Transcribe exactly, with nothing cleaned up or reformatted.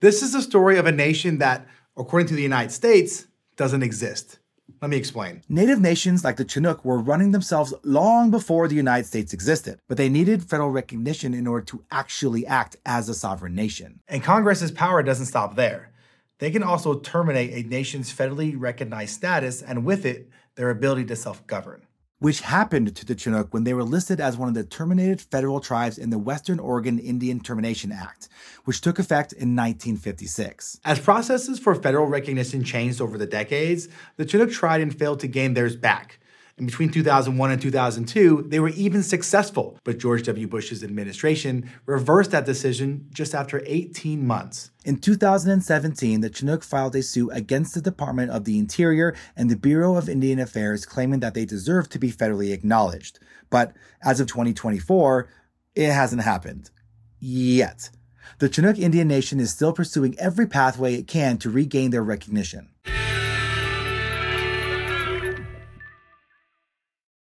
This is the story of a nation that, according to the United States, doesn't exist. Let me explain. Native nations like the Chinook were running themselves long before the United States existed, but they needed federal recognition in order to actually act as a sovereign nation. And Congress's power doesn't stop there. They can also terminate a nation's federally recognized status and with it, their ability to self-govern. Which happened to the Chinook when they were listed as one of the terminated federal tribes in the Western Oregon Indian Termination Act, which took effect in nineteen fifty-six. As processes for federal recognition changed over the decades, the Chinook tried and failed to gain theirs back. And between two thousand one and two thousand two, they were even successful, but George W. Bush's administration reversed that decision just after eighteen months. In two thousand seventeen, the Chinook filed a suit against the Department of the Interior and the Bureau of Indian Affairs, claiming that they deserve to be federally acknowledged. But as of twenty twenty-four, it hasn't happened. Yet. The Chinook Indian Nation is still pursuing every pathway it can to regain their recognition.